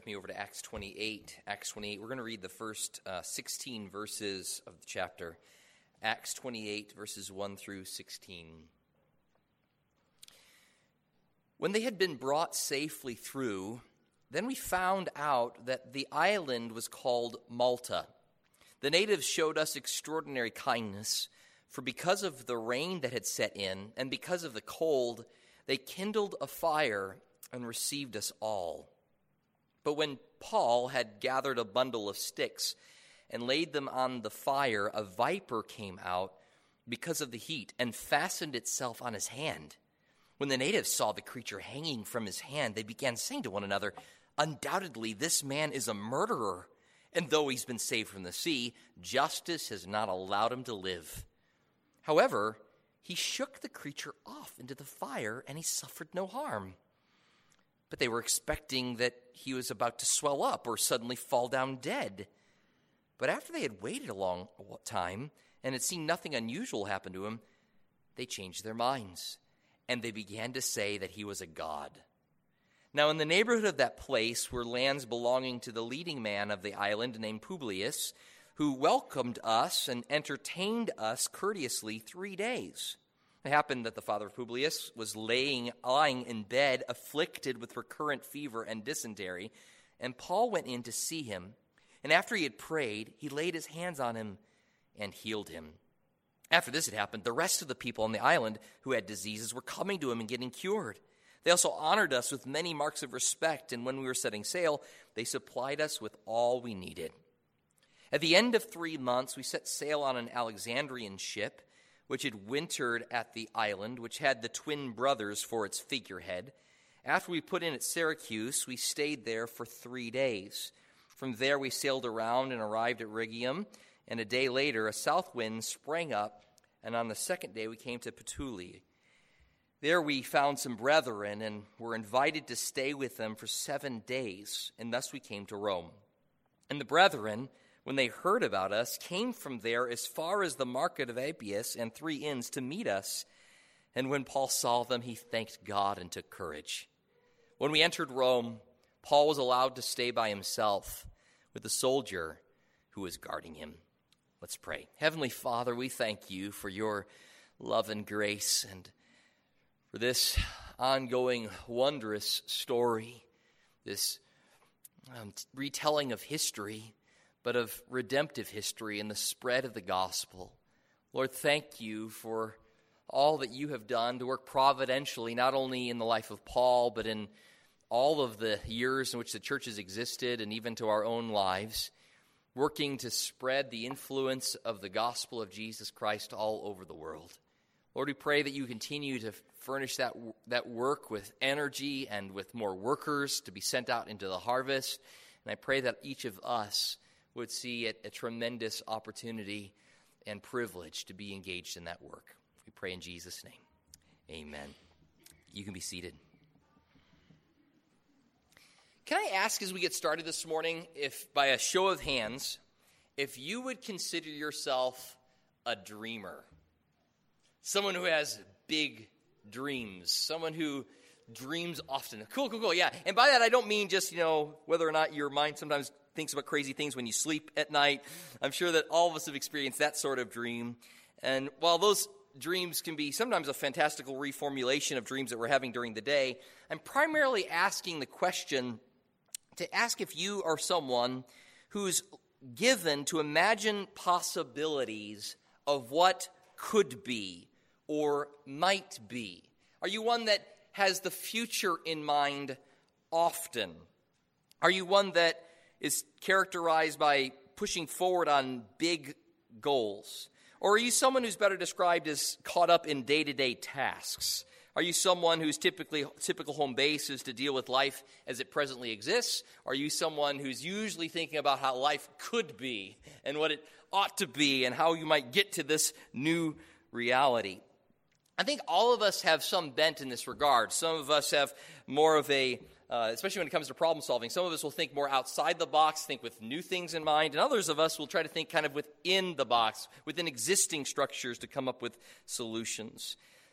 Me over to Acts 28. Acts 28, we're going to read the first 16 verses of the chapter. Acts 28, verses 1 through 16. When they had been brought safely through, then we found out that the island was called Malta. The natives showed us extraordinary kindness, for because of the rain that had set in, and because of the cold, they kindled a fire and received us all. But when Paul had gathered a bundle of sticks and laid them on the fire, a viper came out because of the heat and fastened itself on his hand. When the natives saw the creature hanging from his hand, they began saying to one another, "Undoubtedly, this man is a murderer, and though he's been saved from the sea, justice has not allowed him to live." However, he shook the creature off into the fire, and he suffered no harm. But they were expecting that he was about to swell up or suddenly fall down dead. But after they had waited a long time and had seen nothing unusual happen to him, they changed their minds, and they began to say that he was a god. Now in the neighborhood of that place were lands belonging to the leading man of the island named Publius, who welcomed us and entertained us courteously 3 days. It happened that the father of Publius was lying in bed, afflicted with recurrent fever and dysentery, and Paul went in to see him. And after he had prayed, he laid his hands on him and healed him. After this had happened, the rest of the people on the island who had diseases were coming to him and getting cured. They also honored us with many marks of respect, and when we were setting sail, they supplied us with all we needed. At the end of 3 months, we set sail on an Alexandrian ship, which had wintered at the island, which had the twin brothers for its figurehead. After we put in at Syracuse, we stayed there for 3 days. From there we sailed around and arrived at Rhegium, and a day later a south wind sprang up, and on the second day we came to Puteoli. There we found some brethren and were invited to stay with them for 7 days, and thus we came to Rome. And the brethren, when they heard about us, came from there as far as the market of Appius and 3 inns to meet us. And when Paul saw them, he thanked God and took courage. When we entered Rome, Paul was allowed to stay by himself with the soldier who was guarding him. Let's pray. Heavenly Father, we thank you for your love and grace and for this ongoing wondrous story, this retelling of history, but of redemptive history and the spread of the gospel. Lord, thank you for all that you have done to work providentially, not only in the life of Paul, but in all of the years in which the church has existed and even to our own lives, working to spread the influence of the gospel of Jesus Christ all over the world. Lord, we pray that you continue to furnish that work with energy and with more workers to be sent out into the harvest. And I pray that each of us would see it a tremendous opportunity and privilege to be engaged in that work. We pray in Jesus' name. Amen. You can be seated. Can I ask as we get started this morning, if by a show of hands, if you would consider yourself a dreamer? Someone who has big dreams, someone who dreams often. Cool, yeah. And by that, I don't mean just, whether or not your mind sometimes thinks about crazy things when you sleep at night. I'm sure that all of us have experienced that sort of dream. And while those dreams can be sometimes a fantastical reformulation of dreams that we're having during the day, I'm primarily asking the question to ask if you are someone who's given to imagine possibilities of what could be or might be. Are you one that has the future in mind often? Are you one that is characterized by pushing forward on big goals? Or are you someone who's better described as caught up in day-to-day tasks? Are you someone whose typical home base is to deal with life as it presently exists? Are you someone who's usually thinking about how life could be and what it ought to be and how you might get to this new reality? I think all of us have some bent in this regard. Some of us have more of a, especially when it comes to problem solving, some of us will think more outside the box, think with new things in mind, and others of us will try to think kind of within the box, within existing structures to come up with solutions.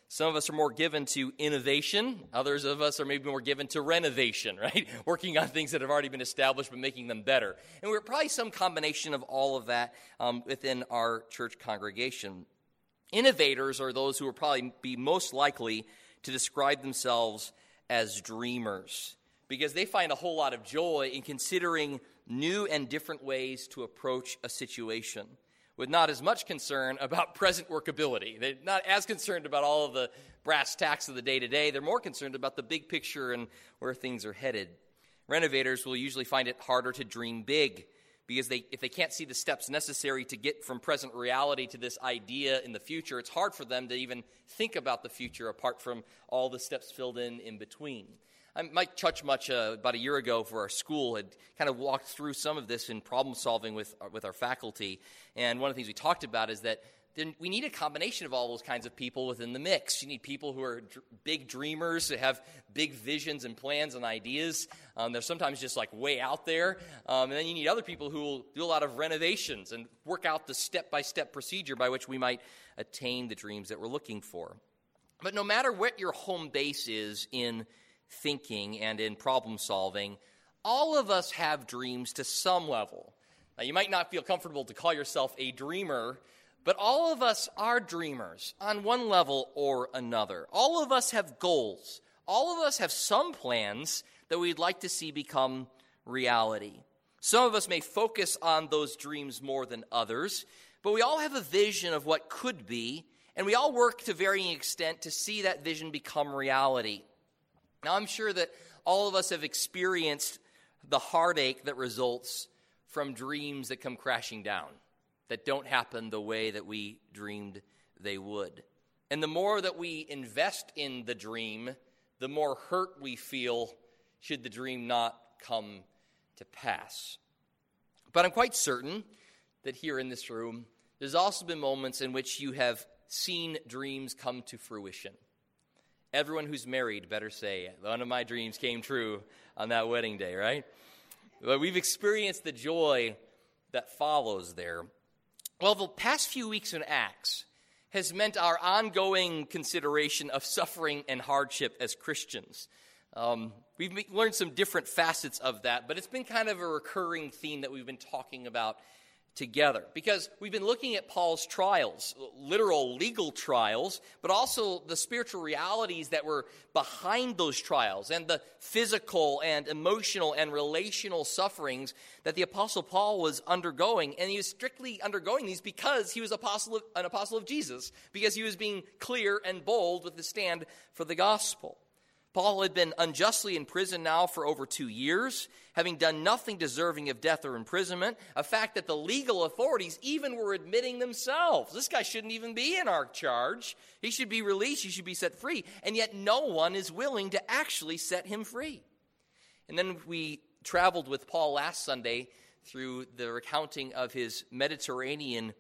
Some of us are more given to innovation. Others of us are maybe more given to renovation, right? Working on things that have already been established but making them better. And we're probably some combination of all of that within our church congregation. Innovators are those who will probably be most likely to describe themselves as dreamers because they find a whole lot of joy in considering new and different ways to approach a situation, with not as much concern about present workability. They're not as concerned about all of the brass tacks of the day-to-day. They're more concerned about the big picture and where things are headed. Renovators will usually find it harder to dream big because if they can't see the steps necessary to get from present reality to this idea in the future, it's hard for them to even think about the future apart from all the steps filled in between. Mike Chuchmuch, about a year ago for our school, had kind of walked through some of this in problem solving with our faculty. And one of the things we talked about is that we need a combination of all those kinds of people within the mix. You need people who are big dreamers, who have big visions and plans and ideas. They're sometimes just like way out there. And then you need other people who will do a lot of renovations and work out the step-by-step procedure by which we might attain the dreams that we're looking for. But no matter what your home base is in thinking and in problem solving, all of us have dreams to some level. Now, you might not feel comfortable to call yourself a dreamer, but all of us are dreamers on one level or another. All of us have goals. All of us have some plans that we'd like to see become reality. Some of us may focus on those dreams more than others, but we all have a vision of what could be, and we all work to varying extent to see that vision become reality. Now, I'm sure that all of us have experienced the heartache that results from dreams that come crashing down, that don't happen the way that we dreamed they would. And the more that we invest in the dream, the more hurt we feel should the dream not come to pass. But I'm quite certain that here in this room, there's also been moments in which you have seen dreams come to fruition. Everyone who's married better say, one of my dreams came true on that wedding day, right? But we've experienced the joy that follows there. Well, the past few weeks in Acts has meant our ongoing consideration of suffering and hardship as Christians. We've learned some different facets of that, but it's been kind of a recurring theme that we've been talking about together, because we've been looking at Paul's trials, literal legal trials, but also the spiritual realities that were behind those trials and the physical and emotional and relational sufferings that the Apostle Paul was undergoing. And he was strictly undergoing these because he was an apostle of Jesus, because he was being clear and bold with the stand for the gospel. Paul had been unjustly in prison now for over 2 years, having done nothing deserving of death or imprisonment, a fact that the legal authorities even were admitting themselves. This guy shouldn't even be in our charge. He should be released. He should be set free. And yet no one is willing to actually set him free. And then we traveled with Paul last Sunday through the recounting of his Mediterranean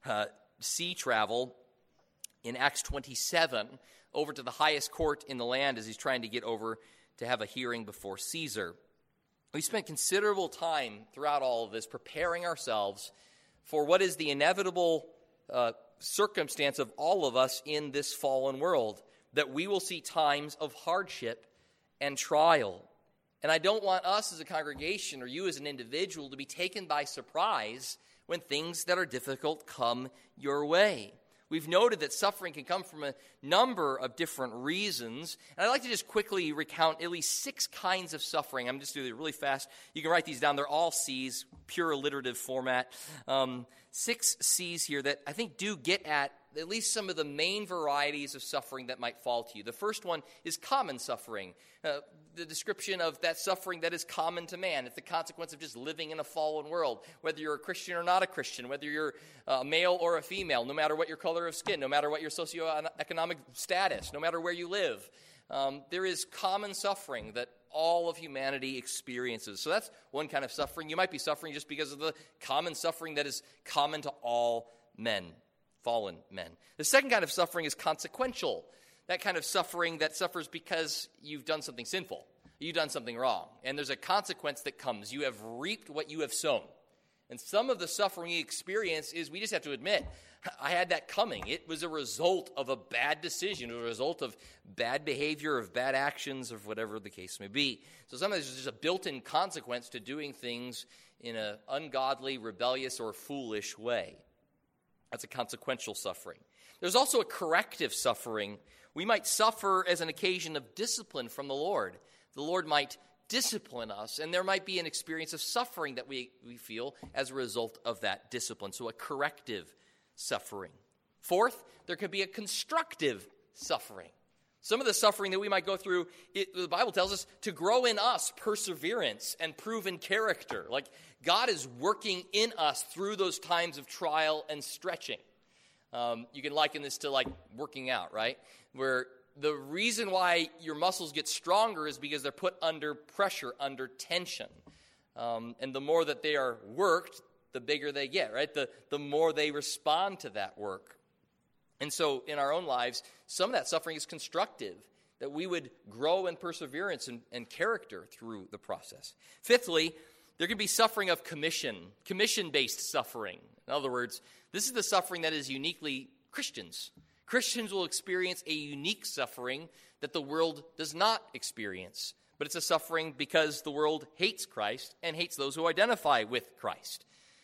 sea travel in Acts 27, over to the highest court in the land as he's trying to get over to have a hearing before Caesar. We spent considerable time throughout all of this preparing ourselves for what is the inevitable circumstance of all of us in this fallen world, that we will see times of hardship and trial. And I don't want us as a congregation or you as an individual to be taken by surprise when things that are difficult come your way. We've noted that suffering can come from a number of different reasons. And I'd like to just quickly recount at least 6 kinds of suffering. I'm just doing it really fast. You can write these down. They're all C's, pure alliterative format. 6 C's here that I think do get at least some of the main varieties of suffering that might fall to you. The first one is common suffering. The description of that suffering that is common to man. It's the consequence of just living in a fallen world, whether you're a Christian or not a Christian, whether you're a male or a female, no matter what your color of skin, no matter what your socioeconomic status, no matter where you live. There is common suffering that all of humanity experiences. So that's one kind of suffering. You might be suffering just because of the common suffering that is common to all men, fallen men. The second kind of suffering is consequential. That kind of suffering that suffers because you've done something sinful. You've done something wrong. And there's a consequence that comes. You have reaped what you have sown. And some of the suffering we experience is, we just have to admit, I had that coming. It was a result of a bad decision, a result of bad behavior, of bad actions, of whatever the case may be. So sometimes there's just a built-in consequence to doing things in an ungodly, rebellious, or foolish way. That's a consequential suffering. There's also a corrective suffering. We might suffer as an occasion of discipline from the Lord. The Lord might discipline us, and there might be an experience of suffering that we feel as a result of that discipline. So a corrective suffering. Fourth, there could be a constructive suffering. Some of the suffering that we might go through, the Bible tells us to grow in us perseverance and proven character. Like God is working in us through those times of trial and stretching. You can liken this to like working out, right? Where the reason why your muscles get stronger is because they're put under pressure, under tension. And the more that they are worked, the bigger they get, right? The more they respond to that work. And so in our own lives, some of that suffering is constructive, that we would grow in perseverance and character through the process. Fifthly, there can be suffering of commission-based suffering. In other words, this is the suffering that is uniquely Christians. Christians will experience a unique suffering that the world does not experience. But it's a suffering because the world hates Christ and hates those who identify with Christ.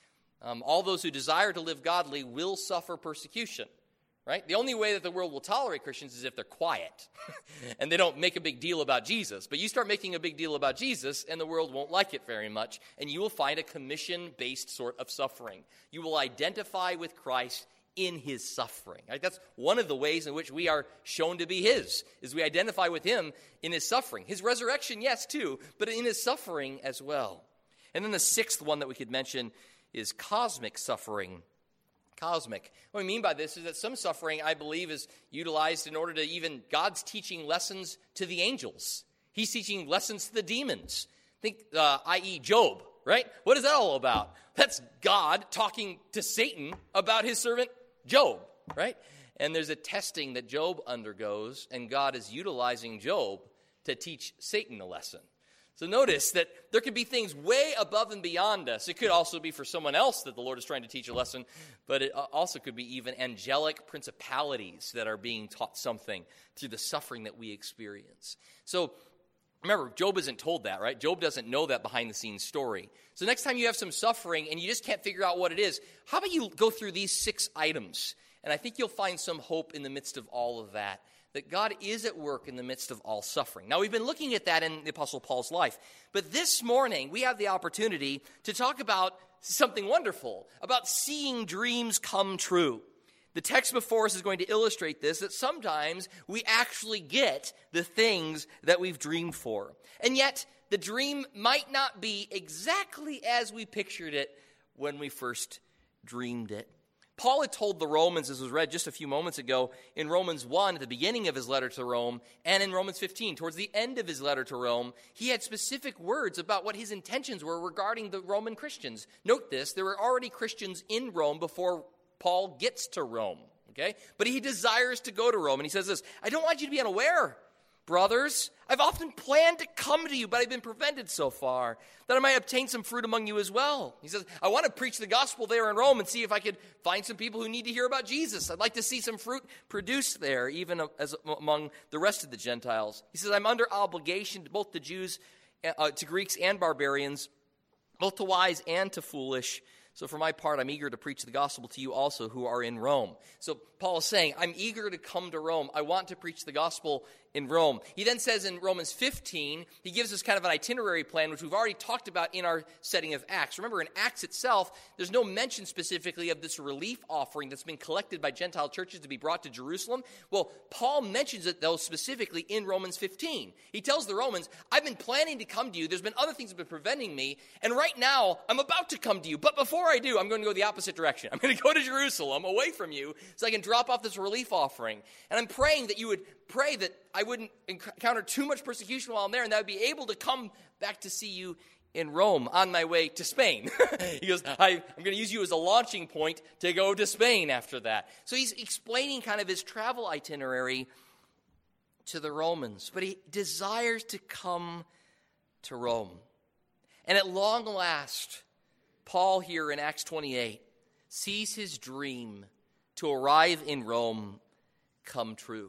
All those who desire to live godly will suffer persecution, right? The only way that the world will tolerate Christians is if they're quiet and they don't make a big deal about Jesus. But you start making a big deal about Jesus and the world won't like it very much, and you will find a commission-based sort of suffering. You will identify with Christ in his suffering. Right? That's one of the ways in which we are shown to be his, is we identify with him in his suffering. His resurrection, yes, too, but in his suffering as well. And then the sixth one that we could mention is cosmic suffering. Cosmic. What I mean by this is that some suffering, I believe, is utilized in order to even God's teaching lessons to the angels. He's teaching lessons to the demons. Think, i.e. Job, right? What is that all about? That's God talking to Satan about his servant Job, right? And there's a testing that Job undergoes, and God is utilizing Job to teach Satan a lesson. So notice that there could be things way above and beyond us. It could also be for someone else that the Lord is trying to teach a lesson, but it also could be even angelic principalities that are being taught something through the suffering that we experience. So remember, Job isn't told that, right? Job doesn't know that behind-the-scenes story. So next time you have some suffering and you just can't figure out what it is, how about you go through these 6 items? And I think you'll find some hope in the midst of all of that God is at work in the midst of all suffering. Now, we've been looking at that in the Apostle Paul's life. But this morning, we have the opportunity to talk about something wonderful, about seeing dreams come true. The text before us is going to illustrate this, that sometimes we actually get the things that we've dreamed for. And yet, the dream might not be exactly as we pictured it when we first dreamed it. Paul had told the Romans, as was read just a few moments ago, in Romans 1, at the beginning of his letter to Rome, and in Romans 15, towards the end of his letter to Rome, he had specific words about what his intentions were regarding the Roman Christians. Note this, there were already Christians in Rome before Paul gets to Rome, okay? But he desires to go to Rome, and he says this, I don't want you to be unaware, brothers. I've often planned to come to you, but I've been prevented so far, that I might obtain some fruit among you as well. He says, I want to preach the gospel there in Rome and see if I could find some people who need to hear about Jesus. I'd like to see some fruit produced there, even as among the rest of the Gentiles. He says, I'm under obligation to both the Jews, to Greeks and barbarians, both to wise and to foolish. So for my part, I'm eager to preach the gospel to you also who are in Rome. So Paul is saying, I'm eager to come to Rome. I want to preach the gospel in Rome. He then says in Romans 15, he gives us kind of an itinerary plan, which we've already talked about in our setting of Acts. Remember, in Acts itself, there's no mention specifically of this relief offering that's been collected by Gentile churches to be brought to Jerusalem. Well, Paul mentions it, though, specifically in Romans 15. He tells the Romans, I've been planning to come to you. There's been other things that have been preventing me, and right now, I'm about to come to you. But before I do, I'm going to go the opposite direction. I'm going to go to Jerusalem, away from you, so I can drop off this relief offering. And I'm praying that you would pray that I wouldn't encounter too much persecution while I'm there, and that I would be able to come back to see you in Rome on my way to Spain. He goes, I'm going to use you as a launching point to go to Spain after that. So he's explaining kind of his travel itinerary to the Romans, but he desires to come to Rome. And at long last, Paul here in Acts 28 sees his dream to arrive in Rome come true.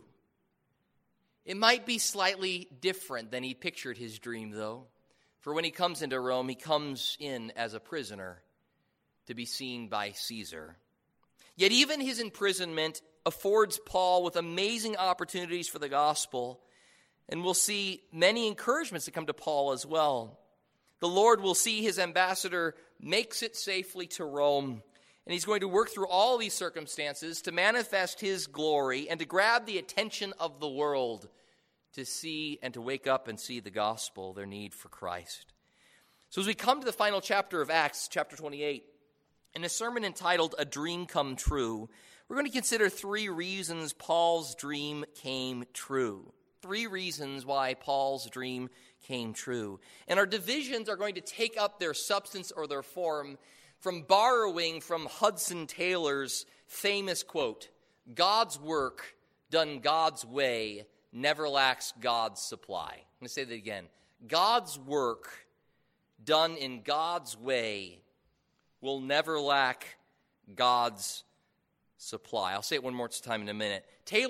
It might be slightly different than he pictured his dream, though. For when he comes into Rome, he comes in as a prisoner to be seen by Caesar. Yet even his imprisonment affords Paul with amazing opportunities for the gospel, and we'll see many encouragements that come to Paul as well. The Lord will see his ambassador makes it safely to Rome, and he's going to work through all these circumstances to manifest his glory and to grab the attention of the world to see and to wake up and see the gospel, their need for Christ. So as we come to the final chapter of Acts, chapter 28, in a sermon entitled A Dream Come True, we're going to consider 3 reasons Paul's dream came true. 3 reasons why Paul's dream came true. And our divisions are going to take up their substance or their form from borrowing from Hudson Taylor's famous quote, "God's work done God's way never lacks God's supply." I'm going to say that again. God's work done in God's way will never lack God's supply. I'll say it one more time in a minute.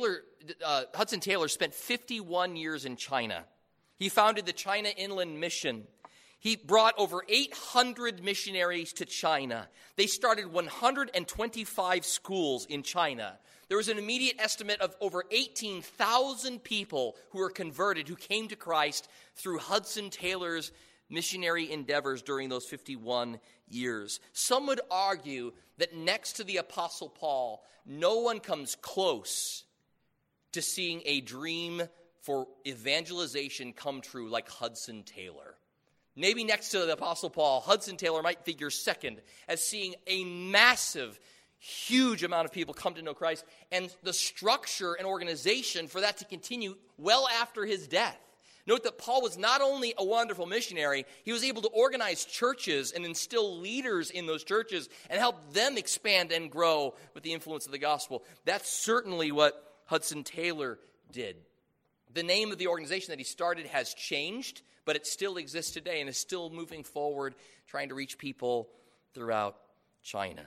Hudson Taylor spent 51 years in China. He founded the China Inland Mission. He brought over 800 missionaries to China. They started 125 schools in China. There was an immediate estimate of over 18,000 people who were converted, who came to Christ through Hudson Taylor's missionary endeavors during those 51 years. Some would argue that next to the Apostle Paul, no one comes close to seeing a dream for evangelization come true like Hudson Taylor. Maybe next to the Apostle Paul, Hudson Taylor might figure second as seeing a massive, huge amount of people come to know Christ and the structure and organization for that to continue well after his death. Note that Paul was not only a wonderful missionary, he was able to organize churches and instill leaders in those churches and help them expand and grow with the influence of the gospel. That's certainly what Hudson Taylor did. The name of the organization that he started has changed, but it still exists today and is still moving forward, trying to reach people throughout China.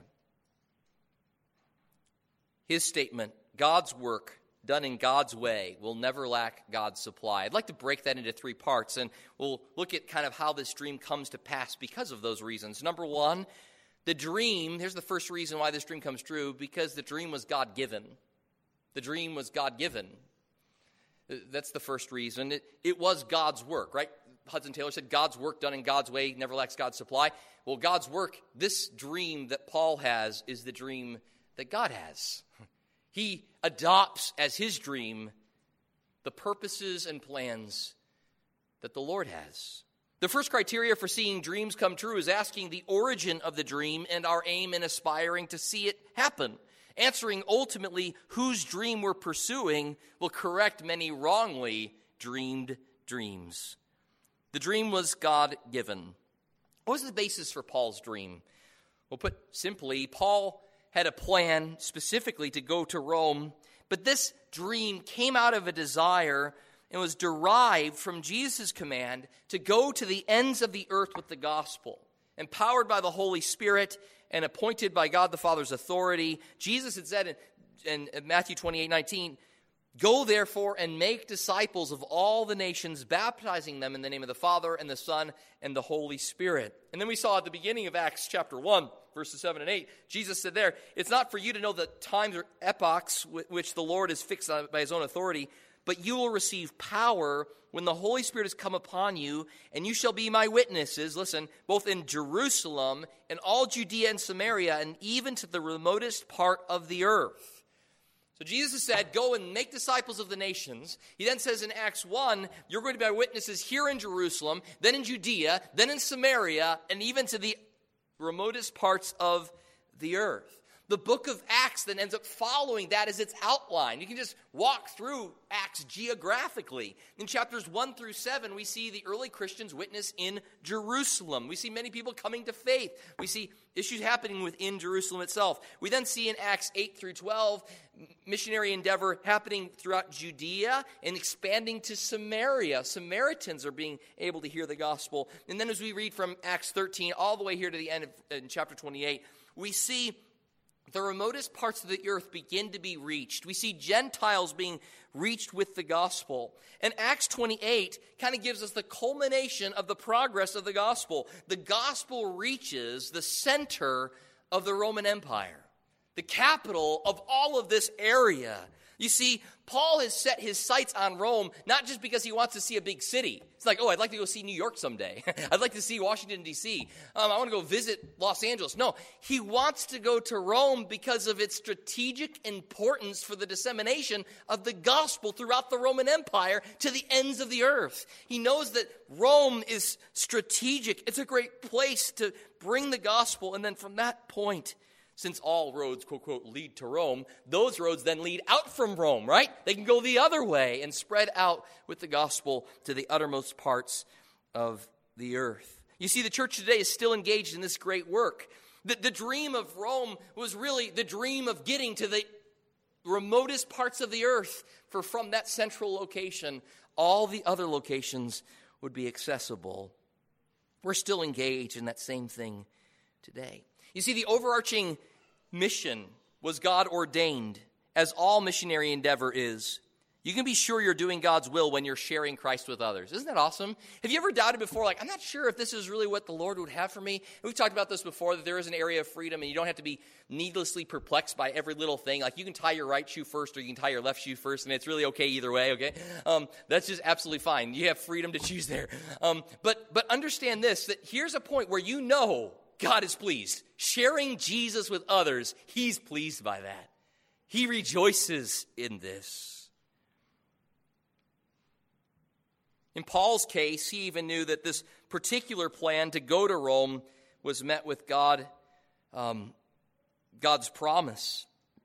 His statement, God's work done in God's way will never lack God's supply. I'd like to break that into 3 parts, and we'll look at kind of how this dream comes to pass because of those reasons. Number 1, the dream, here's the first reason why this dream comes true, because the dream was God-given. The dream was God-given. That's the first reason. It was God's work, right? Hudson Taylor said, God's work done in God's way never lacks God's supply. Well, God's work, this dream that Paul has is the dream that God has. He adopts as his dream the purposes and plans that the Lord has. The first criteria for seeing dreams come true is asking the origin of the dream and our aim in aspiring to see it happen. Answering ultimately whose dream we're pursuing will correct many wrongly dreamed dreams. The dream was God-given. What was the basis for Paul's dream? Well, put simply, Paul had a plan specifically to go to Rome, but this dream came out of a desire and was derived from Jesus' command to go to the ends of the earth with the gospel. Empowered by the Holy Spirit and appointed by God the Father's authority, Jesus had said in Matthew 28:19, "Go therefore and make disciples of all the nations, baptizing them in the name of the Father and the Son and the Holy Spirit." And then we saw at the beginning of Acts chapter 1, verses 7 and 8, Jesus said there, "It's not for you to know the times or epochs which the Lord has fixed by his own authority, but you will receive power when the Holy Spirit has come upon you, and you shall be my witnesses," listen, "both in Jerusalem and all Judea and Samaria, and even to the remotest part of the earth." So Jesus said, go and make disciples of the nations. He then says in Acts 1, you're going to be my witnesses here in Jerusalem, then in Judea, then in Samaria, and even to the remotest parts of the earth. The book of Acts then ends up following that as its outline. You can just walk through Acts geographically. In chapters 1 through 7, we see the early Christians witness in Jerusalem. We see many people coming to faith. We see issues happening within Jerusalem itself. We then see in Acts 8 through 12, missionary endeavor happening throughout Judea and expanding to Samaria. Samaritans are being able to hear the gospel. And then as we read from Acts 13 all the way here to the end of in chapter 28, we see the remotest parts of the earth begin to be reached. We see Gentiles being reached with the gospel. And Acts 28 kind of gives us the culmination of the progress of the gospel. The gospel reaches the center of the Roman Empire, the capital of all of this area. You see, Paul has set his sights on Rome, not just because he wants to see a big city. It's like, oh, I'd like to go see New York someday. I'd like to see Washington, D.C. I want to go visit Los Angeles. No, he wants to go to Rome because of its strategic importance for the dissemination of the gospel throughout the Roman Empire to the ends of the earth. He knows that Rome is strategic. It's a great place to bring the gospel. And then from that point, since all roads, quote, quote, lead to Rome, those roads then lead out from Rome, right? They can go the other way and spread out with the gospel to the uttermost parts of the earth. You see, the church today is still engaged in this great work. The dream of Rome was really the dream of getting to the remotest parts of the earth, for from that central location, all the other locations would be accessible. We're still engaged in that same thing today. You see, the overarching mission was God ordained, as all missionary endeavor is. You can be sure you're doing God's will when you're sharing Christ with others. Isn't that awesome? Have you ever doubted before, like, I'm not sure if this is really what the Lord would have for me? We've talked about this before, that there is an area of freedom, and you don't have to be needlessly perplexed by every little thing. Like, you can tie your right shoe first, or you can tie your left shoe first, and it's really okay either way, okay? That's just absolutely fine. You have freedom to choose there. But understand this, that here's a point where you know God is pleased. Sharing Jesus with others, he's pleased by that. He rejoices in this. In Paul's case, he even knew that this particular plan to go to Rome was met with God's promise.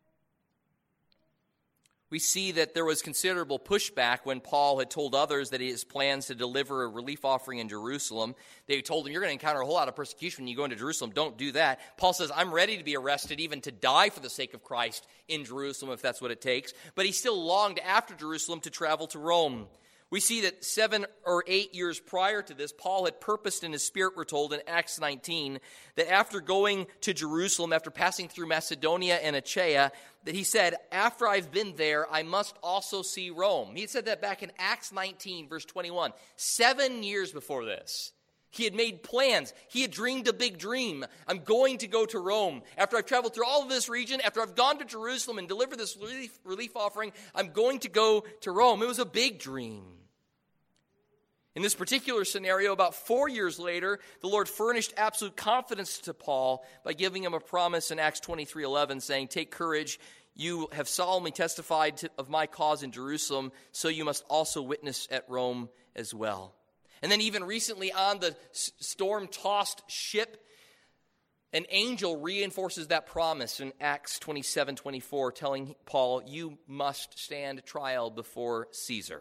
We see that there was considerable pushback when Paul had told others that his plans to deliver a relief offering in Jerusalem. They told him, you're going to encounter a whole lot of persecution when you go into Jerusalem. Don't do that. Paul says, I'm ready to be arrested, even to die for the sake of Christ in Jerusalem, if that's what it takes. But he still longed after Jerusalem to travel to Rome. We see that 7 or 8 years prior to this, Paul had purposed in his spirit, we're told in Acts 19, that after going to Jerusalem, after passing through Macedonia and Achaia, that he said, after I've been there, I must also see Rome. He had said that back in Acts 19, verse 21, 7 years before this. He had made plans. He had dreamed a big dream. I'm going to go to Rome. After I've traveled through all of this region, after I've gone to Jerusalem and delivered this relief offering, I'm going to go to Rome. It was a big dream. In this particular scenario, about 4 years later, the Lord furnished absolute confidence to Paul by giving him a promise in Acts 23:11, saying, take courage, you have solemnly testified of my cause in Jerusalem, so you must also witness at Rome as well. And then even recently on the storm-tossed ship, an angel reinforces that promise in Acts 27:24, telling Paul, you must stand trial before Caesar.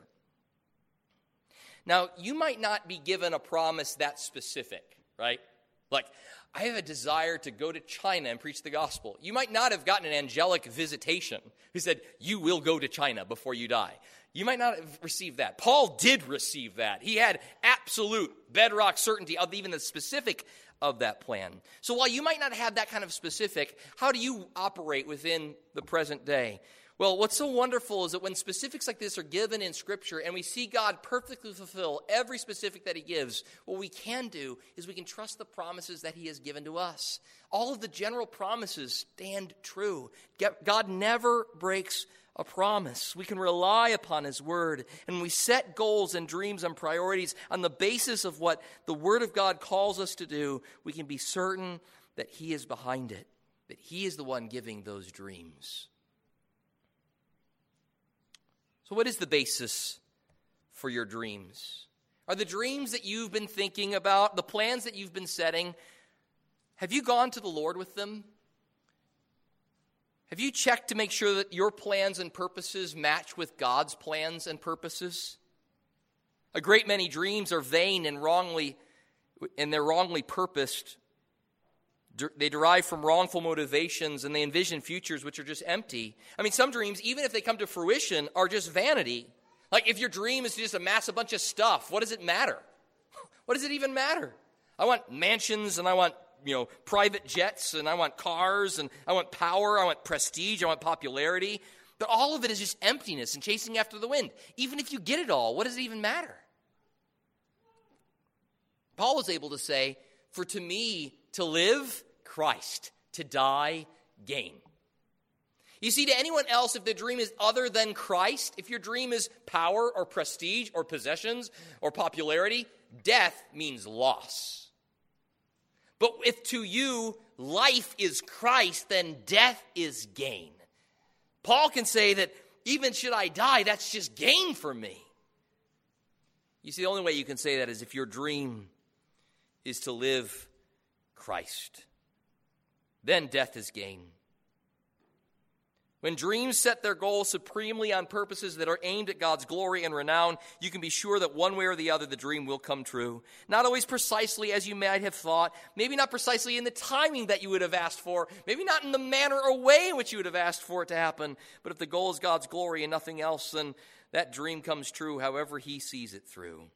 Now, you might not be given a promise that specific, right? Like, I have a desire to go to China and preach the gospel. You might not have gotten an angelic visitation who said, you will go to China before you die. You might not have received that. Paul did receive that. He had absolute bedrock certainty of even the specific of that plan. So while you might not have that kind of specific, how do you operate within the present day? Well, what's so wonderful is that when specifics like this are given in Scripture and we see God perfectly fulfill every specific that he gives, what we can do is we can trust the promises that he has given to us. All of the general promises stand true. God never breaks a promise. We can rely upon his word, and we set goals and dreams and priorities on the basis of what the word of God calls us to do. We can be certain that he is behind it, that he is the one giving those dreams. So what is the basis for your dreams? Are the dreams that you've been thinking about, the plans that you've been setting, have you gone to the Lord with them? Have you checked to make sure that your plans and purposes match with God's plans and purposes? A great many dreams are vain and they're wrongly purposed. They derive from wrongful motivations, and they envision futures which are just empty. I mean, some dreams, even if they come to fruition, are just vanity. Like if your dream is to just amass a bunch of stuff, what does it matter? What does it even matter? I want mansions, and I want private jets, and I want cars, and I want power, I want prestige, I want popularity. But all of it is just emptiness and chasing after the wind. Even if you get it all, what does it even matter? Paul was able to say, for to me to live, Christ, to die, gain. You see, to anyone else, if their dream is other than Christ, if your dream is power or prestige or possessions or popularity, death means loss. But if to you life is Christ, then death is gain. Paul can say that even should I die, that's just gain for me. You see, the only way you can say that is if your dream is to live Christ. Then death is gain. When dreams set their goals supremely on purposes that are aimed at God's glory and renown, you can be sure that one way or the other the dream will come true. Not always precisely as you might have thought, maybe not precisely in the timing that you would have asked for, maybe not in the manner or way in which you would have asked for it to happen, but if the goal is God's glory and nothing else, then that dream comes true however he sees it through.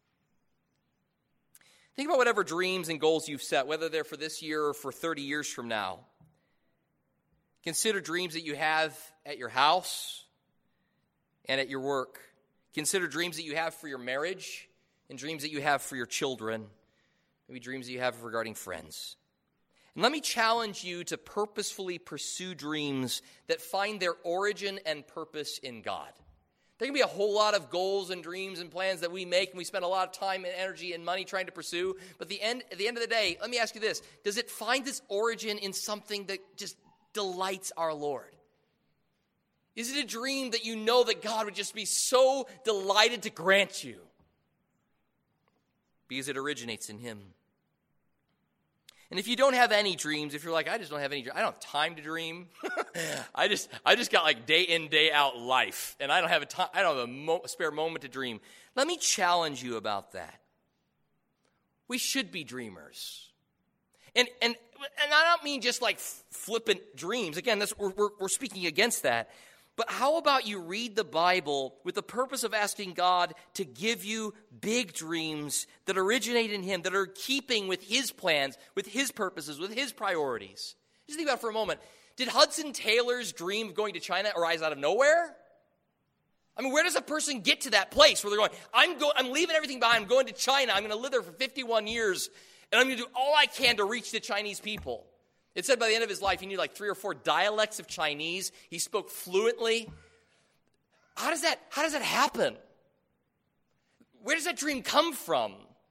Think about whatever dreams and goals you've set, whether they're for this year or for 30 years from now. Consider dreams that you have at your house and at your work. Consider dreams that you have for your marriage and dreams that you have for your children, maybe dreams that you have regarding friends. And let me challenge you to purposefully pursue dreams that find their origin and purpose in God. There can be a whole lot of goals and dreams and plans that we make, and we spend a lot of time and energy and money trying to pursue. But at the end of the day, let me ask you this. Does it find its origin in something that just delights our Lord? Is it a dream that you know that God would just be so delighted to grant you? Because it originates in him. And if you don't have any dreams, if you're like, I just don't have any dreams, I don't have time to dream. I just got like day in, day out life, and I don't have a spare moment to dream. Let me challenge you about that. We should be dreamers. And I don't mean just like flippant dreams. Again, we're speaking against that. But how about you read the Bible with the purpose of asking God to give you big dreams that originate in him, that are keeping with his plans, with his purposes, with his priorities? Just think about it for a moment. Did Hudson Taylor's dream of going to China arise out of nowhere? I mean, where does a person get to that place where they're going, I'm leaving everything behind, I'm going to China, I'm going to live there for 51 years, and I'm going to do all I can to reach the Chinese people? It said by the end of his life, he knew like 3 or 4 dialects of Chinese. He spoke fluently. How does that happen? Where does that dream come from?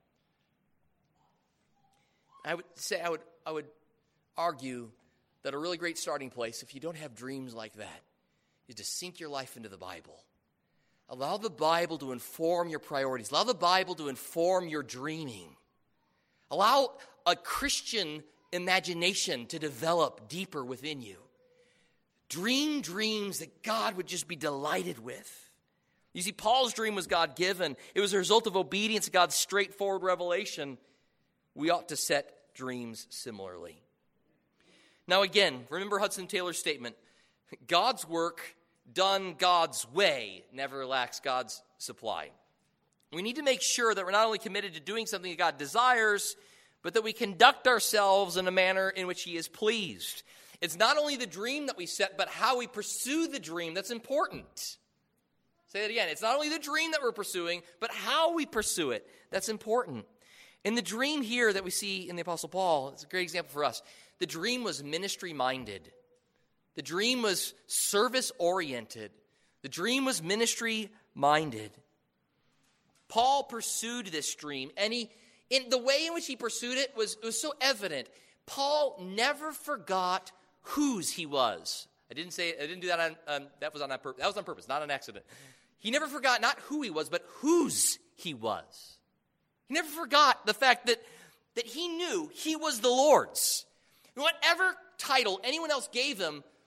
I would argue that a really great starting place, if you don't have dreams like that, is to sink your life into the Bible. Allow the Bible to inform your priorities. Allow the Bible to inform your dreaming. Allow a Christian imagination to develop deeper within you. Dream dreams that God would just be delighted with. You see, Paul's dream was God-given. It was a result of obedience to God's straightforward revelation. We ought to set dreams similarly. Now again, remember Hudson Taylor's statement, God's work done God's way never lacks God's supply. We need to make sure that we're not only committed to doing something that God desires, but that we conduct ourselves in a manner in which he is pleased. It's not only the dream that we set, but how we pursue the dream that's important. Say that again. It's not only the dream that we're pursuing, but how we pursue it that's important. And the dream here that we see in the Apostle Paul, it's a great example for us. The dream was ministry-minded. The dream was service-oriented. The dream was ministry-minded. Paul pursued this dream, and in the way in which he pursued it was so evident. Paul never forgot whose he was. I didn't do that that was on purpose. That was on purpose, not an accident. He never forgot not who he was, but whose he was. He never forgot the fact that he knew he was the Lord's. And whatever title anyone else gave him,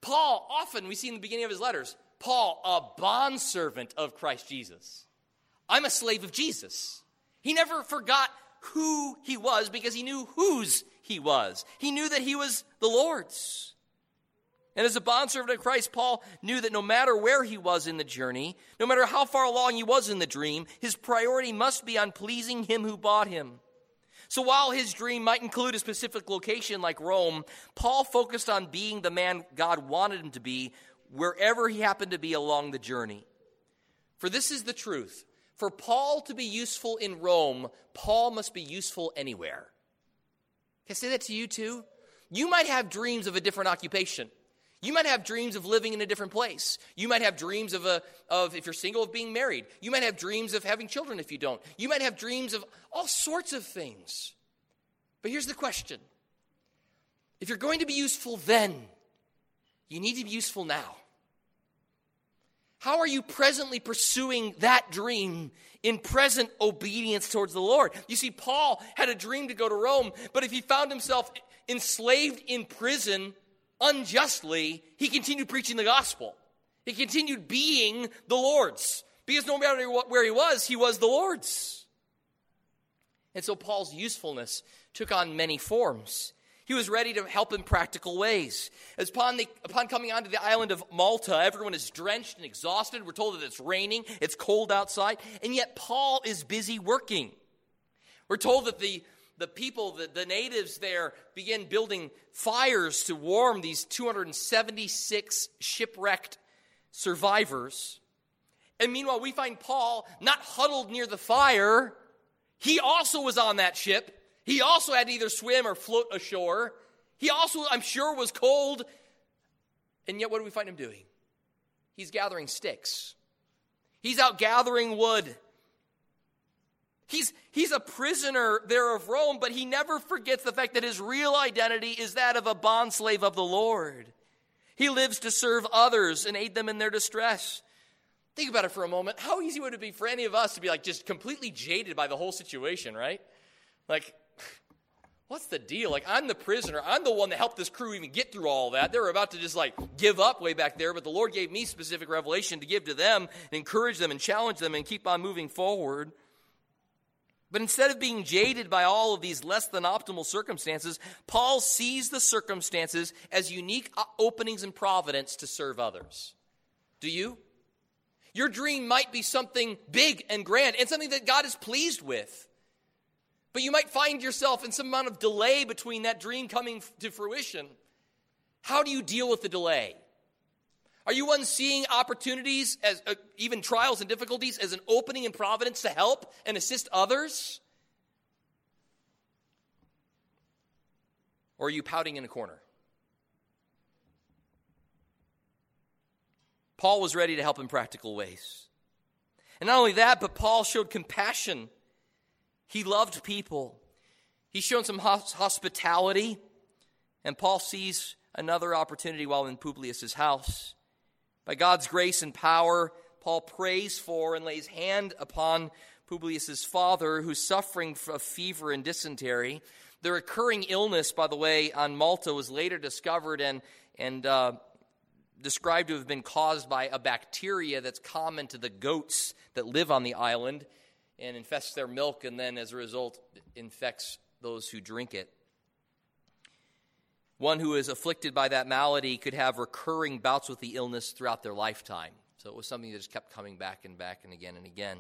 Paul, often we see in the beginning of his letters, Paul, a bondservant of Christ Jesus. I'm a slave of Jesus. He never forgot who he was because he knew whose he was. He knew that he was the Lord's. And as a bondservant of Christ, Paul knew that no matter where he was in the journey, no matter how far along he was in the dream, his priority must be on pleasing him who bought him. So while his dream might include a specific location like Rome, Paul focused on being the man God wanted him to be wherever he happened to be along the journey. For this is the truth. For Paul to be useful in Rome, Paul must be useful anywhere. Can I say that to you too? You might have dreams of a different occupation. You might have dreams of living in a different place. You might have dreams of if you're single, of being married. You might have dreams of having children if you don't. You might have dreams of all sorts of things. But here's the question. If you're going to be useful then, you need to be useful now. How are you presently pursuing that dream in present obedience towards the Lord? You see, Paul had a dream to go to Rome, but if he found himself enslaved in prison unjustly, he continued preaching the gospel. He continued being the Lord's. Because no matter where he was the Lord's. And so Paul's usefulness took on many forms. He was ready to help in practical ways. Upon coming onto the island of Malta, everyone is drenched and exhausted. We're told that it's raining, it's cold outside, and yet Paul is busy working. We're told that the people, the natives there, begin building fires to warm these 276 shipwrecked survivors. And meanwhile, we find Paul not huddled near the fire. He also was on that ship. He also had to either swim or float ashore. He also, I'm sure, was cold. And yet, what do we find him doing? He's gathering sticks. He's out gathering wood. He's a prisoner there of Rome, but he never forgets the fact that his real identity is that of a bondslave of the Lord. He lives to serve others and aid them in their distress. Think about it for a moment. How easy would it be for any of us to be like just completely jaded by the whole situation, right? Like, what's the deal? Like, I'm the prisoner. I'm the one that helped this crew even get through all that. They were about to just like give up way back there, but the Lord gave me specific revelation to give to them and encourage them and challenge them and keep on moving forward. But instead of being jaded by all of these less than optimal circumstances, Paul sees the circumstances as unique openings in providence to serve others. Do you? Your dream might be something big and grand and something that God is pleased with. But you might find yourself in some amount of delay between that dream coming to fruition. How do you deal with the delay? Are you one seeing opportunities, as even trials and difficulties, as an opening in providence to help and assist others? Or are you pouting in a corner? Paul was ready to help in practical ways. And not only that, but Paul showed compassion. He loved people. He's shown some hospitality. And Paul sees another opportunity while in Publius' house. By God's grace and power, Paul prays for and lays hand upon Publius' father, who's suffering from fever and dysentery. The recurring illness, by the way, on Malta was later discovered and described to have been caused by a bacteria that's common to the goats that live on the island and infests their milk, and then as a result infects those who drink it. One who is afflicted by that malady could have recurring bouts with the illness throughout their lifetime. So it was something that just kept coming back and back and again and again.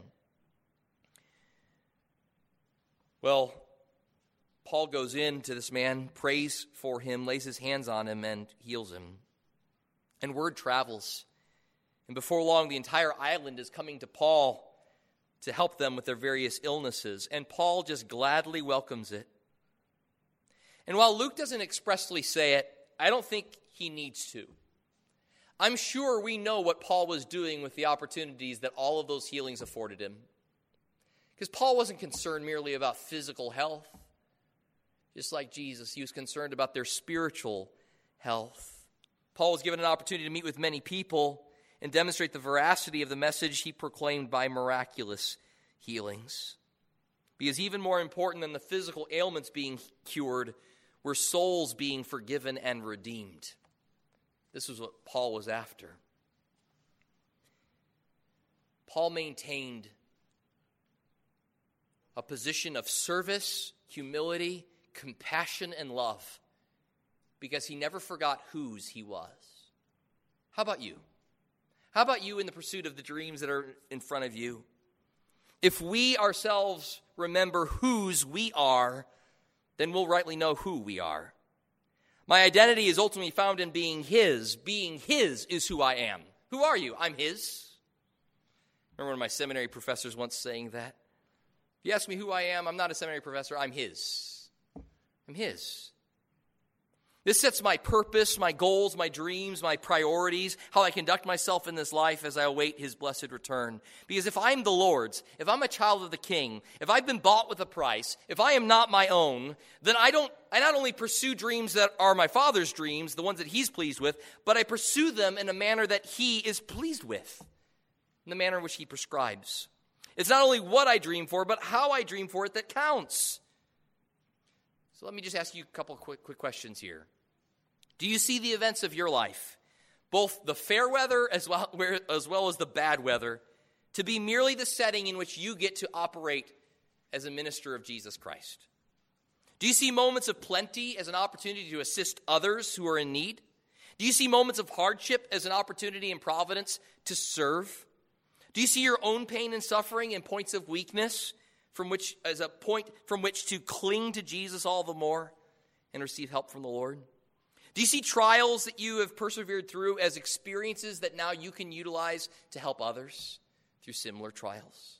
Well, Paul goes in to this man, prays for him, lays his hands on him, and heals him. And word travels. And before long, the entire island is coming to Paul to help them with their various illnesses. And Paul just gladly welcomes it. And while Luke doesn't expressly say it, I don't think he needs to. I'm sure we know what Paul was doing with the opportunities that all of those healings afforded him. Because Paul wasn't concerned merely about physical health. Just like Jesus, he was concerned about their spiritual health. Paul was given an opportunity to meet with many people and demonstrate the veracity of the message he proclaimed by miraculous healings. Because even more important than the physical ailments being cured were souls being forgiven and redeemed. This was what Paul was after. Paul maintained a position of service, humility, compassion, and love because he never forgot whose he was. How about you? How about you in the pursuit of the dreams that are in front of you? If we ourselves remember whose we are, then we'll rightly know who we are. My identity is ultimately found in being his. Being his is who I am. Who are you? I'm his. Remember one of my seminary professors once saying that? If you ask me who I am, I'm not a seminary professor. I'm his. I'm his. This sets my purpose, my goals, my dreams, my priorities, how I conduct myself in this life as I await his blessed return. Because if I'm the Lord's, if I'm a child of the King, if I've been bought with a price, if I am not my own, then I not only pursue dreams that are my Father's dreams, the ones that he's pleased with, but I pursue them in a manner that he is pleased with, in the manner in which he prescribes. It's not only what I dream for, but how I dream for it that counts. So let me just ask you a couple quick questions here. Do you see the events of your life, both the fair weather as well as the bad weather, to be merely the setting in which you get to operate as a minister of Jesus Christ? Do you see moments of plenty as an opportunity to assist others who are in need? Do you see moments of hardship as an opportunity in providence to serve? Do you see your own pain and suffering and points of weakness as a point from which to cling to Jesus all the more and receive help from the Lord? Do you see trials that you have persevered through as experiences that now you can utilize to help others through similar trials?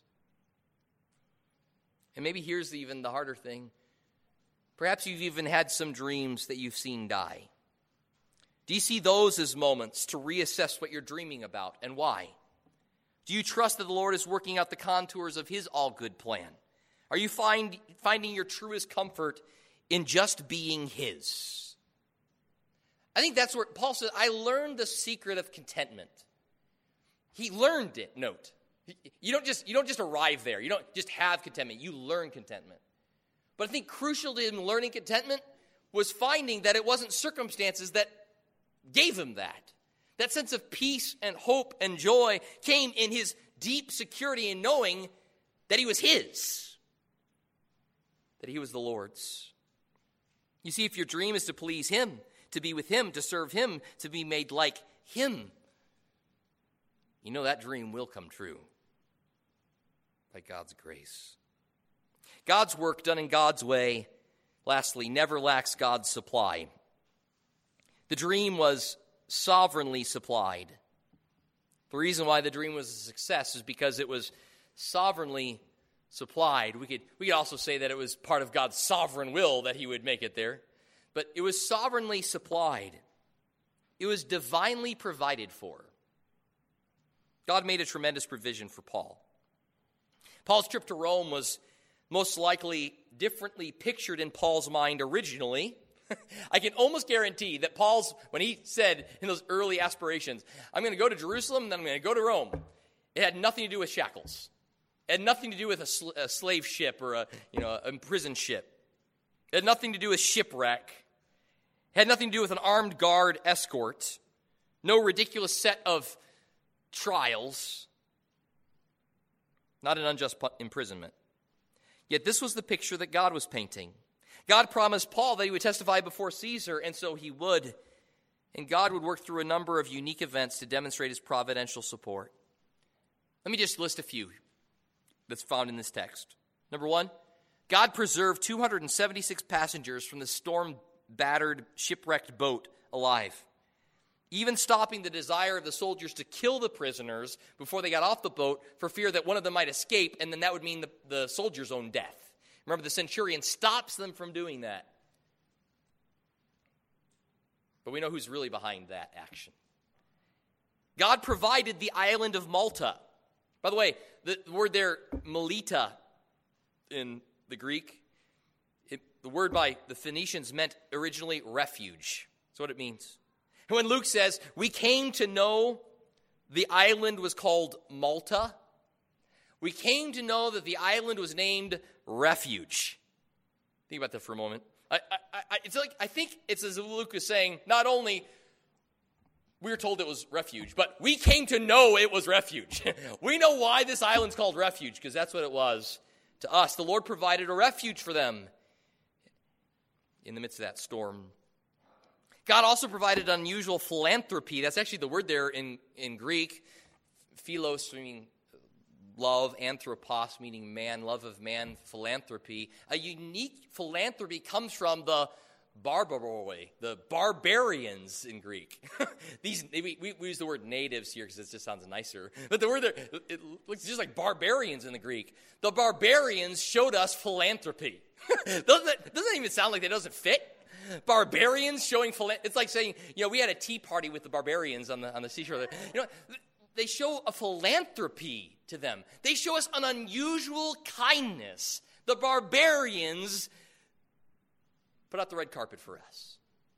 And maybe here's even the harder thing. Perhaps you've even had some dreams that you've seen die. Do you see those as moments to reassess what you're dreaming about and why? Do you trust that the Lord is working out the contours of his all-good plan? Are you finding your truest comfort in just being his? I think that's where Paul says, I learned the secret of contentment. He learned it, note. You don't just arrive there. You don't just have contentment. You learn contentment. But I think crucial to him learning contentment was finding that it wasn't circumstances that gave him that. That sense of peace and hope and joy came in his deep security in knowing that he was his, that he was the Lord's. You see, if your dream is to please him, to be with him, to serve him, to be made like him, you know that dream will come true by God's grace. God's work done in God's way, lastly, never lacks God's supply. The dream was sovereignly supplied. The reason why the dream was a success is because it was sovereignly supplied. We could also say that it was part of God's sovereign will that he would make it there. But it was sovereignly supplied. It was divinely provided for. God made a tremendous provision for Paul. Paul's trip to Rome was most likely differently pictured in Paul's mind originally. I can almost guarantee that when he said in those early aspirations, I'm going to go to Jerusalem, then I'm going to go to Rome, it had nothing to do with shackles. It had nothing to do with a slave ship or a imprisoned ship. It had nothing to do with shipwreck. It had nothing to do with an armed guard escort. No ridiculous set of trials. Not an unjust imprisonment. Yet this was the picture that God was painting. God promised Paul that he would testify before Caesar, and so he would. And God would work through a number of unique events to demonstrate his providential support. Let me just list a few that's found in this text. Number one, God preserved 276 passengers from the storm-battered, shipwrecked boat alive, even stopping the desire of the soldiers to kill the prisoners before they got off the boat for fear that one of them might escape, and then that would mean the soldier's own death. Remember, the centurion stops them from doing that. But we know who's really behind that action. God provided the island of Malta. By the way, the word there, Melita, in the Greek, the word by the Phoenicians meant originally refuge. That's what it means. And when Luke says, we came to know the island was called Malta, we came to know that the island was named Refuge. Think about that for a moment. I think it's as Luke is saying, not only we were told it was refuge, but we came to know it was refuge. We know why this island's called refuge, because that's what it was to us. The Lord provided a refuge for them in the midst of that storm. God also provided unusual philanthropy. That's actually the word there in Greek. Philos meaning love, anthropos meaning man, love of man, philanthropy. A unique philanthropy comes from the barbaroi, the barbarians in Greek. We use the word natives here because it just sounds nicer. But the word there, it looks just like barbarians in the Greek. The barbarians showed us philanthropy. Doesn't that even sound like that doesn't fit? Barbarians showing philanthropy. It's like saying, we had a tea party with the barbarians on the seashore. They show a philanthropy to them. They show us an unusual kindness. The barbarians put out the red carpet for us.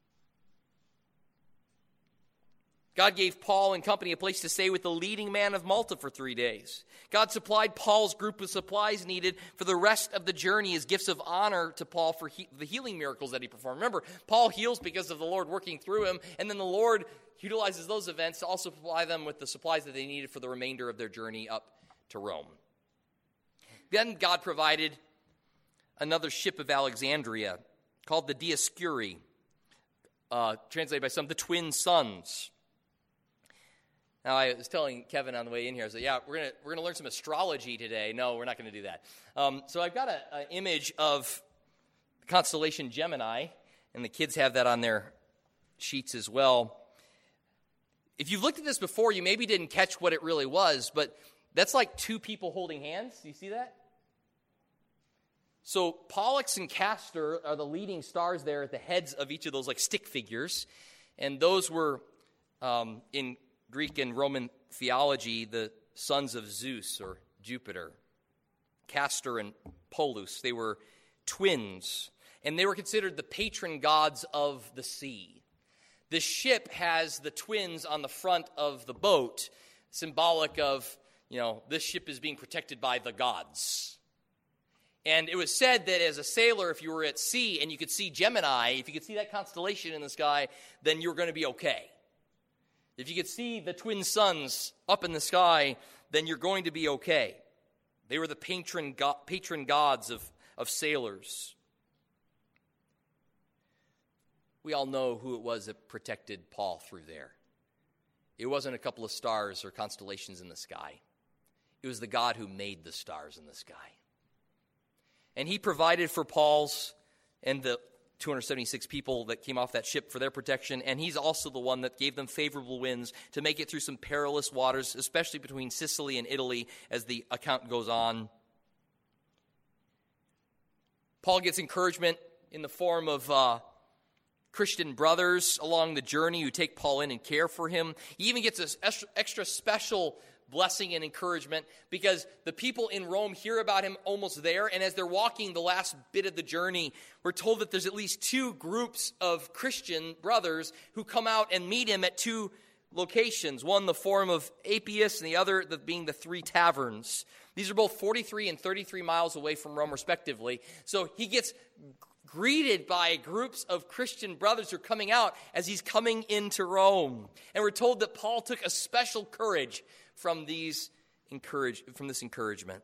God gave Paul and company a place to stay with the leading man of Malta for 3 days. God supplied Paul's group with supplies needed for the rest of the journey as gifts of honor to Paul for the healing miracles that he performed. Remember, Paul heals because of the Lord working through him, and then the Lord utilizes those events to also supply them with the supplies that they needed for the remainder of their journey up to Rome. Then God provided another ship of Alexandria called the Dioscuri, translated by some, the twin sons. Now, I was telling Kevin on the way in here, I said, we're gonna learn some astrology today. No, we're not going to do that. So I've got an image of the constellation Gemini, and the kids have that on their sheets as well. If you've looked at this before, you maybe didn't catch what it really was, but that's like two people holding hands. Do you see that? So Pollux and Castor are the leading stars there at the heads of each of those like stick figures. And those were, in Greek and Roman theology, the sons of Zeus or Jupiter. Castor and Pollux, they were twins. And they were considered the patron gods of the sea. The ship has the twins on the front of the boat, symbolic of, this ship is being protected by the gods. And it was said that as a sailor, if you were at sea and you could see Gemini, if you could see that constellation in the sky, then you were going to be okay. If you could see the twin suns up in the sky, then you're going to be okay. They were the patron gods of sailors. We all know who it was that protected Paul through there. It wasn't a couple of stars or constellations in the sky. It was the God who made the stars in the sky. And he provided for Paul's and the 276 people that came off that ship for their protection, and he's also the one that gave them favorable winds to make it through some perilous waters, especially between Sicily and Italy as the account goes on. Paul gets encouragement in the form of Christian brothers along the journey who take Paul in and care for him. He even gets this extra special blessing and encouragement because the people in Rome hear about him almost there, and as they're walking the last bit of the journey, we're told that there's at least two groups of Christian brothers who come out and meet him at two locations, one the Forum of Appius and the other being the Three Taverns. These are both 43 and 33 miles away from Rome respectively, so he gets greeted by groups of Christian brothers who are coming out as he's coming into Rome. And we're told that Paul took a special courage from this encouragement.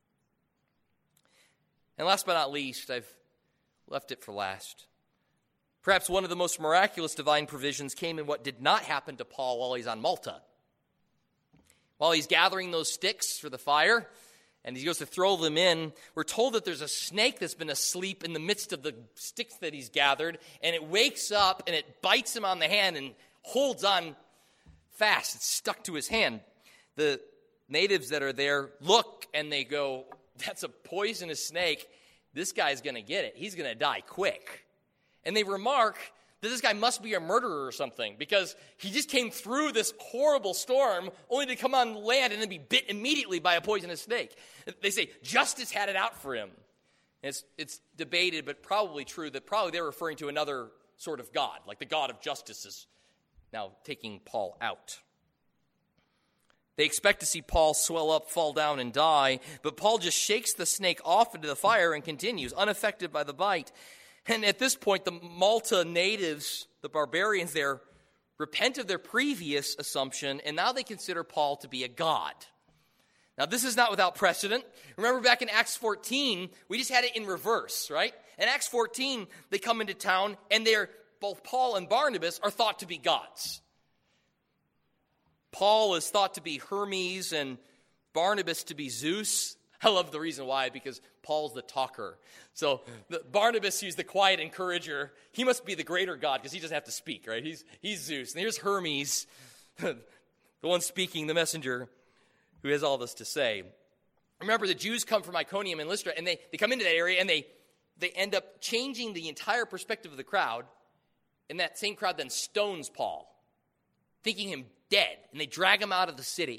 And last but not least, I've left it for last. Perhaps one of the most miraculous divine provisions came in what did not happen to Paul while he's on Malta. While he's gathering those sticks for the fire, and he goes to throw them in, we're told that there's a snake that's been asleep in the midst of the sticks that he's gathered, and it wakes up and it bites him on the hand and holds on fast. It's stuck to his hand. The natives that are there look and they go, that's a poisonous snake. This guy's going to get it. He's going to die quick. And they remark that this guy must be a murderer or something because he just came through this horrible storm only to come on land and then be bit immediately by a poisonous snake. They say justice had it out for him. And it's debated, but probably true, that probably they're referring to another sort of God, like the God of justice is now taking Paul out. They expect to see Paul swell up, fall down, and die, but Paul just shakes the snake off into the fire and continues, unaffected by the bite. And at this point, the Malta natives, the barbarians there, repent of their previous assumption, and now they consider Paul to be a god. Now, this is not without precedent. Remember back in Acts 14, we just had it in reverse, right? In Acts 14, they come into town, and both Paul and Barnabas are thought to be gods. Paul is thought to be Hermes and Barnabas to be Zeus. I love the reason why, because Paul's the talker. So Barnabas, he's the quiet encourager. He must be the greater God because he doesn't have to speak, right? He's Zeus. And here's Hermes, the one speaking, the messenger, who has all this to say. Remember, the Jews come from Iconium and Lystra, and they come into that area, and they end up changing the entire perspective of the crowd, and that same crowd then stones Paul, thinking him dead, and they drag him out of the city.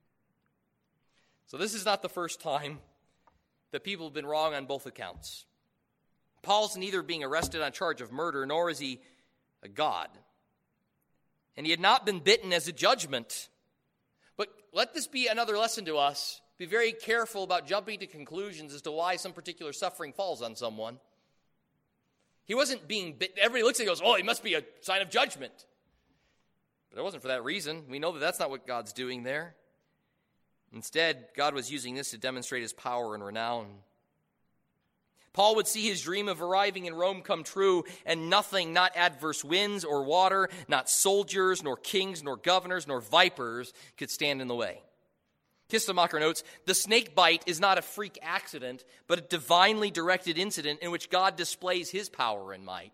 So this is not the first time that people have been wrong on both accounts. Paul's neither being arrested on charge of murder, nor is he a god. And he had not been bitten as a judgment. But let this be another lesson to us. Be very careful about jumping to conclusions as to why some particular suffering falls on someone. He wasn't being bitten. Everybody looks at it and goes, oh, it must be a sign of judgment. But it wasn't for that reason. We know that that's not what God's doing there. Instead, God was using this to demonstrate his power and renown. Paul would see his dream of arriving in Rome come true, and nothing, not adverse winds or water, not soldiers, nor kings, nor governors, nor vipers could stand in the way. Kistemacher notes, the snake bite is not a freak accident, but a divinely directed incident in which God displays his power and might.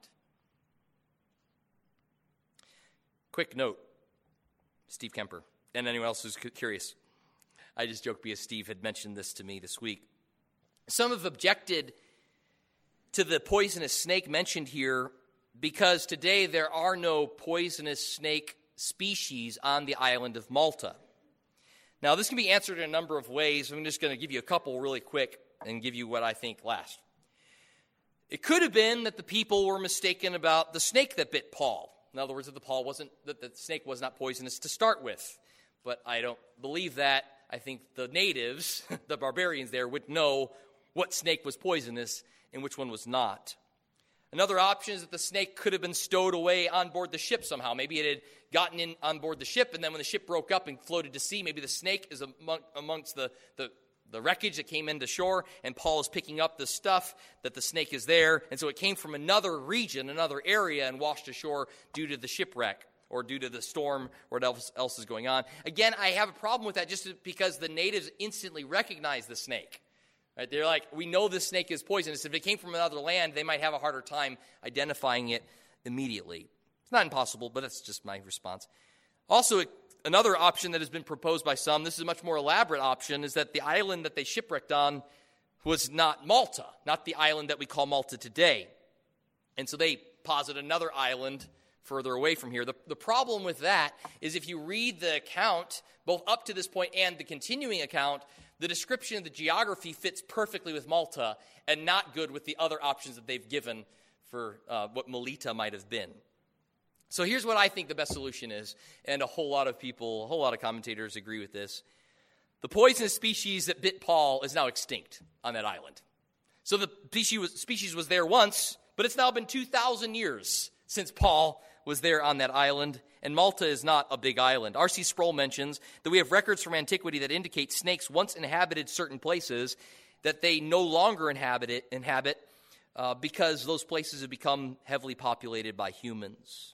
Quick note, Steve Kemper, and anyone else who's curious. I just joked because Steve had mentioned this to me this week. Some have objected to the poisonous snake mentioned here because today there are no poisonous snake species on the island of Malta. Now, this can be answered in a number of ways. I'm just going to give you a couple really quick and give you what I think last. It could have been that the people were mistaken about the snake that bit Paul. In other words, that the snake was not poisonous to start with. But I don't believe that. I think the natives, the barbarians there, would know what snake was poisonous and which one was not. Another option is that the snake could have been stowed away on board the ship somehow. Maybe it had gotten in on board the ship, and then when the ship broke up and floated to sea, maybe the snake is amongst the wreckage that came into shore, and Paul is picking up the stuff that the snake is there, and so it came from another region, another area, and washed ashore due to the shipwreck or due to the storm or what else is going on. Again, I have a problem with that just because the natives instantly recognize the snake. Right? They're like, we know this snake is poisonous. If it came from another land, they might have a harder time identifying it immediately. It's not impossible, but that's just my response. Also, another option that has been proposed by some, this is a much more elaborate option, is that the island that they shipwrecked on was not Malta, not the island that we call Malta today. And so they posit another island further away from here. The problem with that is if you read the account, both up to this point and the continuing account, the description of the geography fits perfectly with Malta and not good with the other options that they've given for what Melita might have been. So here's what I think the best solution is, and a whole lot of commentators agree with this. The poisonous species that bit Paul is now extinct on that island. So the species was there once, but it's now been 2,000 years since Paul was there on that island, and Malta is not a big island. R.C. Sproul mentions that we have records from antiquity that indicate snakes once inhabited certain places, that they no longer inhabit because those places have become heavily populated by humans.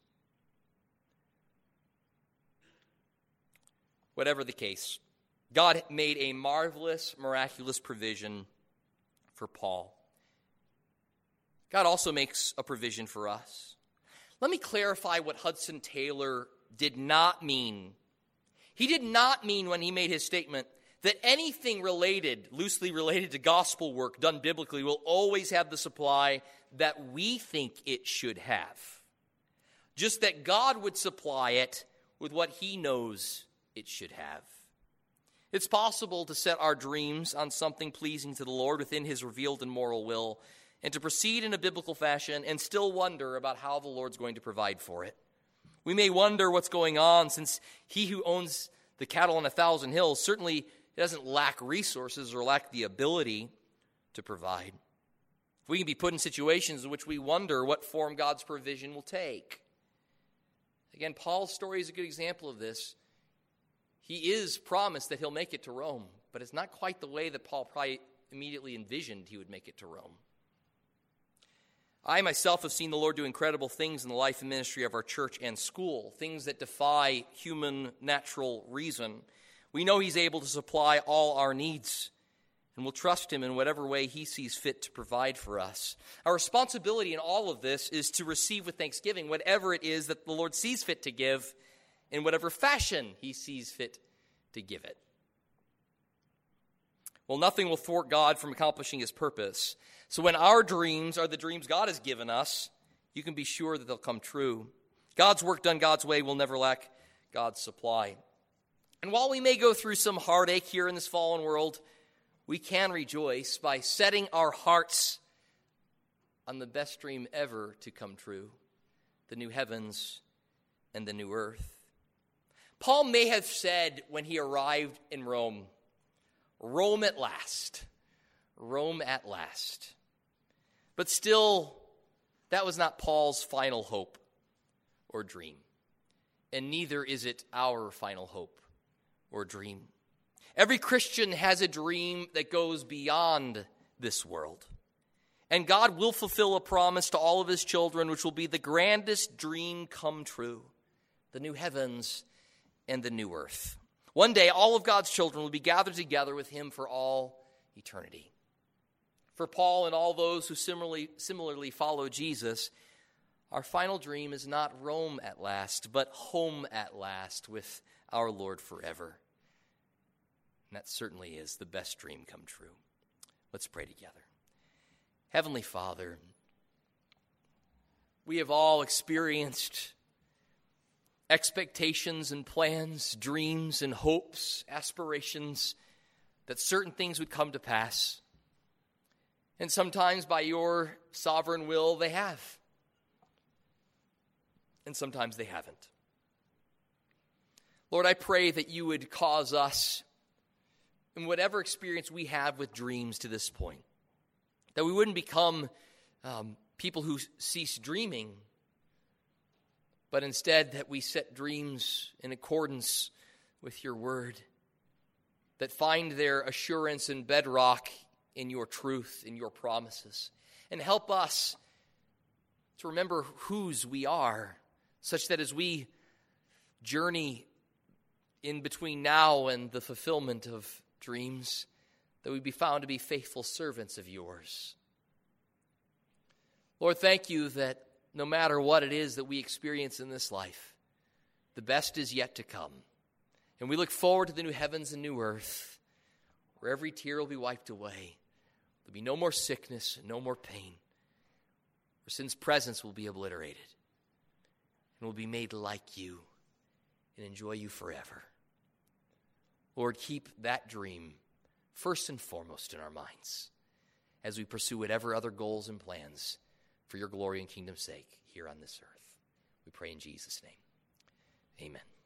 Whatever the case, God made a marvelous, miraculous provision for Paul. God also makes a provision for us. Let me clarify what Hudson Taylor did not mean. He did not mean when he made his statement that anything loosely related to gospel work done biblically will always have the supply that we think it should have. Just that God would supply it with what he knows it should have. It's possible to set our dreams on something pleasing to the Lord within his revealed and moral will, and to proceed in a biblical fashion and still wonder about how the Lord's going to provide for it. We may wonder what's going on, since he who owns the cattle on 1,000 hills certainly doesn't lack resources or lack the ability to provide. We can be put in situations in which we wonder what form God's provision will take. Again, Paul's story is a good example of this. He is promised that he'll make it to Rome, but it's not quite the way that Paul probably immediately envisioned he would make it to Rome. I myself have seen the Lord do incredible things in the life and ministry of our church and school, things that defy human natural reason. We know he's able to supply all our needs, and we'll trust him in whatever way he sees fit to provide for us. Our responsibility in all of this is to receive with thanksgiving whatever it is that the Lord sees fit to give, in whatever fashion he sees fit to give it. Well, nothing will thwart God from accomplishing his purpose. So when our dreams are the dreams God has given us, you can be sure that they'll come true. God's work done God's way will never lack God's supply. And while we may go through some heartache here in this fallen world, we can rejoice by setting our hearts on the best dream ever to come true, the new heavens and the new earth. Paul may have said when he arrived in Rome, Rome at last, Rome at last. But still, that was not Paul's final hope or dream. And neither is it our final hope or dream. Every Christian has a dream that goes beyond this world. And God will fulfill a promise to all of his children, which will be the grandest dream come true, the new heavens and the new earth. One day, all of God's children will be gathered together with him for all eternity. For Paul and all those who similarly follow Jesus, our final dream is not Rome at last, but home at last with our Lord forever. And that certainly is the best dream come true. Let's pray together. Heavenly Father, we have all experienced expectations and plans, dreams and hopes, aspirations that certain things would come to pass. And sometimes by your sovereign will they have. And sometimes they haven't. Lord, I pray that you would cause us, in whatever experience we have with dreams to this point, that we wouldn't become people who cease dreaming, but instead that we set dreams in accordance with your word, that find their assurance and bedrock in your truth, in your promises. And help us to remember whose we are, such that as we journey in between now and the fulfillment of dreams, that we be found to be faithful servants of yours. Lord, thank you that no matter what it is that we experience in this life, the best is yet to come. And we look forward to the new heavens and new earth, where every tear will be wiped away. There'll be no more sickness, no more pain, where sin's presence will be obliterated, and we'll be made like you and enjoy you forever. Lord, keep that dream first and foremost in our minds as we pursue whatever other goals and plans for your glory and kingdom's sake here on this earth. We pray in Jesus' name. Amen.